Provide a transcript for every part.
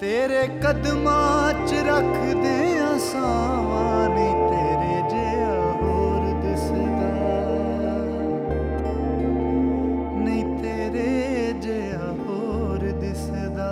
ਤੇਰੇ ਕਦਮਾਂ 'ਚ ਰੱਖਦੇ ਆ ਸਾਵਾਂ ਨੀ ਤੇਰੇ ਜਿਹਾ ਹੋਰ ਦਿਸਦਾ ਨਹੀਂ ਤੇਰੇ ਜਿਹਾ ਹੋਰ ਦਿਸਦਾ।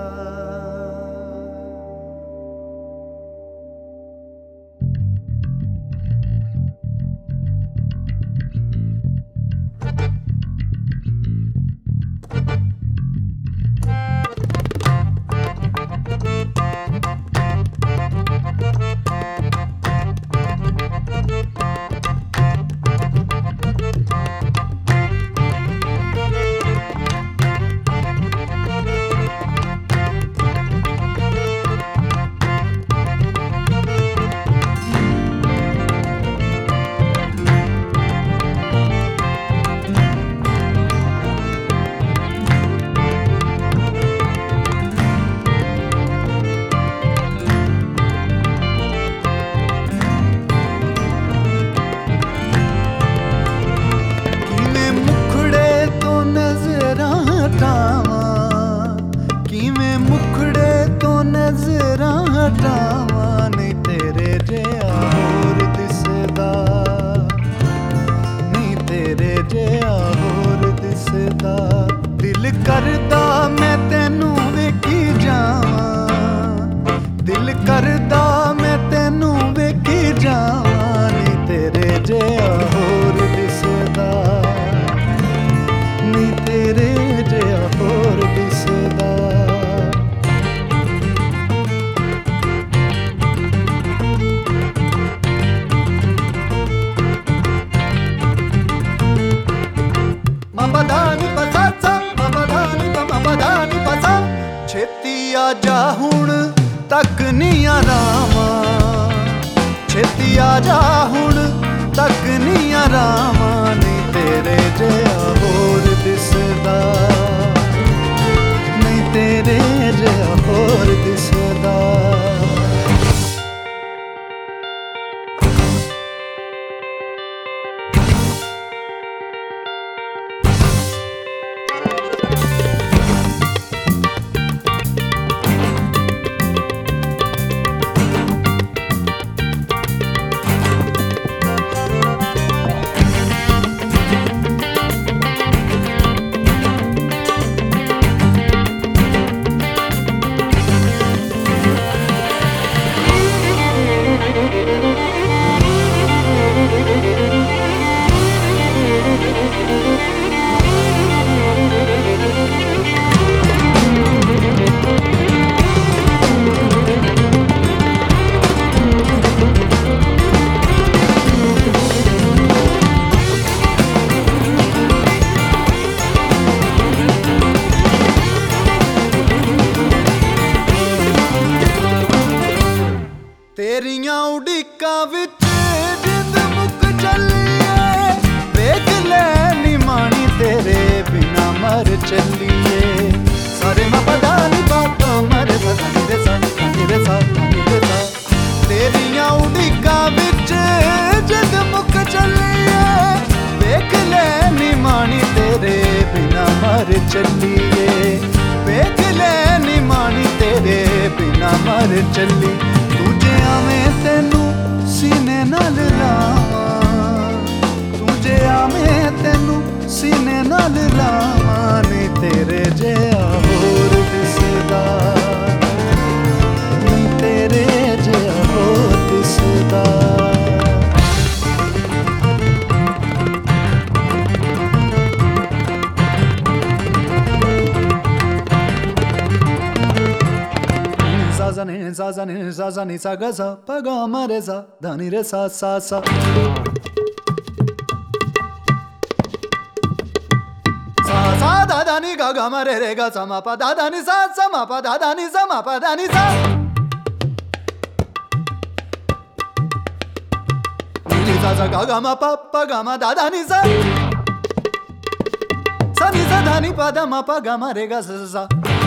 ਕਿਵੇਂ ਮੁਖੜੇ ਤੋਂ ਨਜ਼ਰਾਂ ਹਟਾਵਾਂ ਨਹੀਂ ਤੇਰੇ ਜਿਹਾ ਹੋਰ ਦਿਸਦਾ ਨਹੀਂ ਤੇਰੇ ਜਿਹਾ ਹੋਰ ਦਿਸਦਾ। ਦਿਲ ਕਰਦਾ ਮੈਂ ਤੈਨੂੰ ਵੇਖੀ ਜਾਵਾਂ ਦਿਲ ਕਰਦਾ ਮੈਂ ਤੈਨੂੰ ਵੇਖੀ ਜਾਵਾਂ ਨਹੀਂ ਤੇਰੇ ਜਿਹਾ ਹੋਰ ਦਿਸਦਾ ਨੀ ਤੇਰੇ ਜਿਹਾ ਹੋਰ ਦਿਸਦਾ। ਮਬਦਾਨੀ ਪਸਾਸਾ ਮਬਦਾਨੀ ਮਬਦਾਨੀ ਪਸਾ ਛੇਤੀ ਆ ਜਾ ਹੁਣ ਤੱਕ ਨੀ ਆਰਾਮਾਂ ਛੇਤੀ ਆ ਜਾ ਹੁਣ ਤੱਕ ਨੀ ਆਰਾਮਾਂ ਨੀ ਤੇਰੇ ਜਿਹਾ ਹੋਰ ਦਿਸਦਾ ਨਹੀਂ ਤੇਰੇ ਜਿਹਾ ਹੋਰ ਦਿਸਦਾ। ਤੇਰੀਆਂ ਉਡੀਕਾਂ ਵਿੱਚ ਜਿੰਦ ਮੁੱਕ ਚੱਲੀਏ ਵੇਖ ਲੈ ਨੀ ਮਾਣੀ ਤੇਰੇ ਬਿਨਾ ਮਰ ਚੱਲੀਏ। ਸਾਰੇ ਮਪਦਾ ਨੀ ਬਾਤਾਂ ਮਰੇ ਬਦਾਨੀ ਦੇ ਸਾ ਰੇ ਸਾ ਰੇ ਸਾ ਤੇਰੀਆਂ ਉਡੀਕਾਂ ਵਿੱਚ ਜਿੰਦ ਮੁੱਕ ਚੱਲੀਏ ਵੇਖ ਲੈ ਨੀ ਮਾਣੀ ਤੇਰੇ ਬਿਨਾ ਮਰ ਚੱਲੀਏ ਵੇਖ ਲੈ ਨੀ ਮਾਣੀ ਤੇਰੇ ਬਿਨਾ ਮਰ ਚੱਲੀ। ਆਵੇਂ ਤੈਨੂੰ ਸੀਨੇ ਨਾਲ ਲਾਵਾਂ ਤੂੰ ਜੇ ਆਵੇਂ ਤੈਨੂੰ ਸੀਨੇ ਨਾਲ ਲਾਵਾਂ ਨੀ ਤੇਰੇ ਜਿਹਾ ਹੋਰ ਦਿਸਦਾ ਨੀ ਤੇਰੇ ਜਿਹਾ ਹੋਰ ਦਿਸਦਾ। Sa ni sa ni sa ga sa pa ga ma re sa da ni re sa sa sa sa sa da da ni ga ga ma re ga sa ma pa da da ni sa ma pa da da ni sa ma pa da ni sa ni sa ga ga ma pa ga ma da da ni sa ni sa da ni pa da ma pa ga ma re ga sa sa